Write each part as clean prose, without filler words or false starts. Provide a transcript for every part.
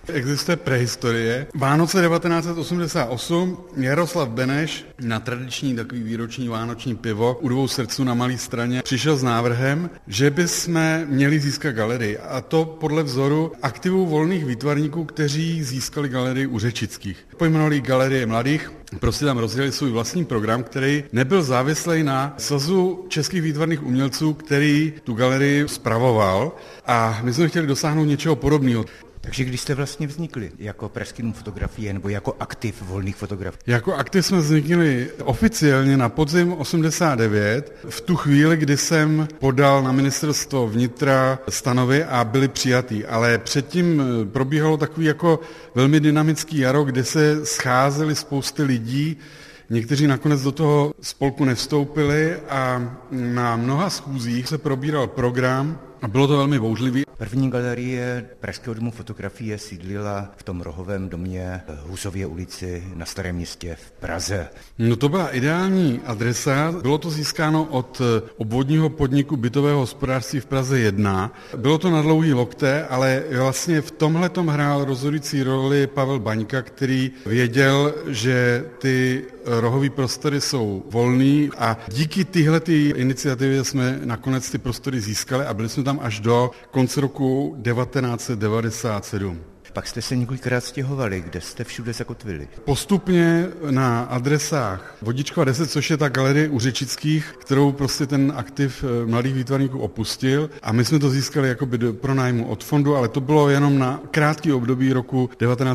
Existuje prehistorie. Vánoce 1988, Jaroslav Beneš na tradiční takový výroční vánoční pivo u Dvou srdců na Malé Straně přišel s návrhem, že bychom měli získat galerii. A to podle vzoru aktivů volných výtvarníků, kteří získali galerii u Řečických. Pojmenovali Galerie mladých, prostě tam rozdělili svůj vlastní program, který nebyl závislý na Svazu českých výtvarných umělců, který tu galerii spravoval. A my jsme chtěli dosáhnout něčeho podobného. Takže když jste vlastně vznikli jako Pražský dům fotografie nebo jako aktiv volných fotografů? Jako aktiv jsme vznikli oficiálně na podzim 89, v tu chvíli, kdy jsem podal na ministerstvo vnitra stanovy a byly přijatý. Ale předtím probíhalo takový jako velmi dynamický jaro, kde se scházely spousty lidí. Někteří nakonec do toho spolku nevstoupili a na mnoha schůzích se probíral program a bylo to velmi bouřlivý. První galerie Pražského domu fotografie sídlila v tom rohovém domě Husově ulici na Starém Městě v Praze. No to byla ideální adresa. Bylo to získáno od obvodního podniku bytového hospodářství v Praze 1. Bylo to na dlouhý lokte, ale vlastně v tomhletom hrál rozhodující roli Pavel Baňka, který věděl, že ty rohové prostory jsou volný a díky téhletý iniciativě jsme nakonec ty prostory získali a byli jsme tam až do konce roku 1997. Pak jste se několikrát stěhovali, kde jste všude zakotvili? Postupně na adresách Vodičkova 10, což je ta galerie u Řečických, kterou prostě ten aktiv mladých výtvarníků opustil a my jsme to získali jakoby do pronájmu od fondu, ale to bylo jenom na krátký období roku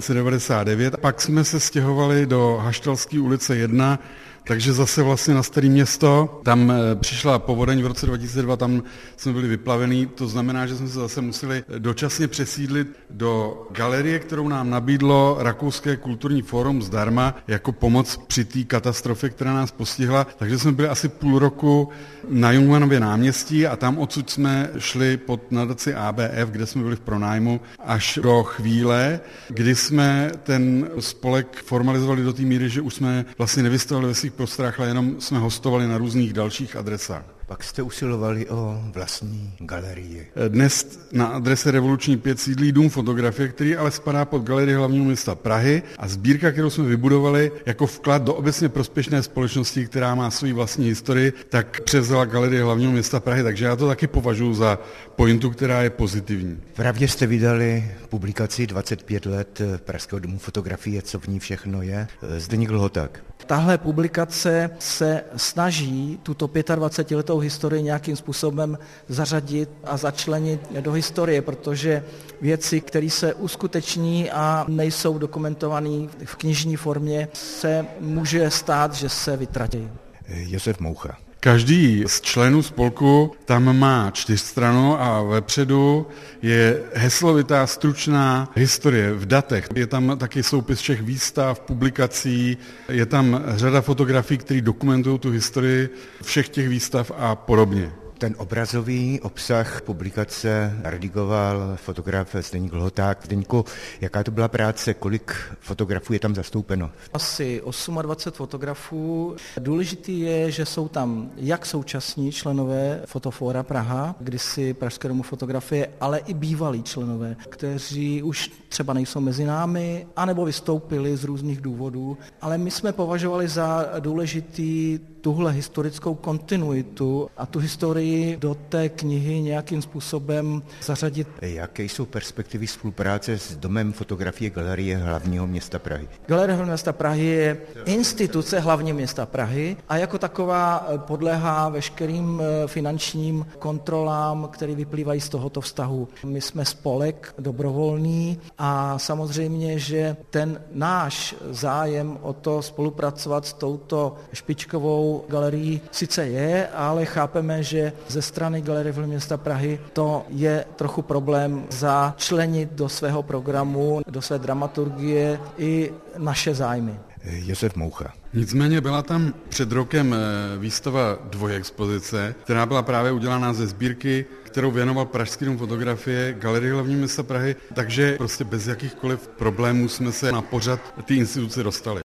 1999. Pak jsme se stěhovali do Haštalské ulice 1, takže zase vlastně na Staré Město, tam přišla povodeň v roce 2002, tam jsme byli vyplavení, to znamená, že jsme se zase museli dočasně přesídlit do galerie, kterou nám nabídlo Rakouské kulturní fórum zdarma jako pomoc při té katastrofě, která nás postihla, takže jsme byli asi půl roku na Jungmannově náměstí a tam odsud jsme šli pod nadaci ABF, kde jsme byli v pronájmu, až do chvíle, kdy jsme ten spolek formalizovali do té míry, že už jsme vlastně nevystavili ve svých prostorách, ale jenom jsme hostovali na různých dalších adresách. Pak jste usilovali o vlastní galerii. Dnes na adrese Revoluční 5 sídlí Dům fotografie, který ale spadá pod Galerii hlavního města Prahy a sbírka, kterou jsme vybudovali jako vklad do obecně prospěšné společnosti, která má svou vlastní historii, tak převzala Galerie hlavního města Prahy, takže já to taky považuji za pointu, která je pozitivní. Pravdě jste vydali publikaci 25 let Pražského domu fotografie, co v ní všechno je. Zdeněk Lhoták. Tahle publikace se snaží tuto 25letou historii nějakým způsobem zařadit a začlenit do historie, protože věci, které se uskuteční a nejsou dokumentované v knižní formě, se může stát, že se vytratí. Josef Moucha. Každý z členů spolku tam má 4stranu a vepředu je heslovitá stručná historie v datech. Je tam taky soupis všech výstav, publikací, je tam řada fotografií, které dokumentují tu historii všech těch výstav a podobně. Ten obrazový obsah publikace redigoval fotograf Zdeněk Lhoták. Zdeňku, jaká to byla práce, kolik fotografů je tam zastoupeno? Asi 28 fotografů. Důležitý je, že jsou tam jak současní členové Fotofóra Praha, kdysi Pražské domu fotografie, ale i bývalí členové, kteří už třeba nejsou mezi námi, anebo vystoupili z různých důvodů. Ale my jsme považovali za důležitý tuhle historickou kontinuitu a tu historii do té knihy nějakým způsobem zařadit. Jaké jsou perspektivy spolupráce s Domem fotografie Galerie hlavního města Prahy? Galerie hlavního města Prahy je instituce hlavního města Prahy a jako taková podléhá veškerým finančním kontrolám, které vyplývají z tohoto vztahu. My jsme spolek dobrovolný a samozřejmě, že ten náš zájem o to spolupracovat s touto špičkovou galerií sice je, ale chápeme, že ze strany Galerie hlavního města Prahy to je trochu problém začlenit do svého programu, do své dramaturgie i naše zájmy. Josef Moucha. Nicméně byla tam před rokem výstava dvojexpozice, která byla právě udělaná ze sbírky, kterou věnoval Pražský dům fotografie Galerii hlavního města Prahy, takže prostě bez jakýchkoliv problémů jsme se na pořad té instituce dostali.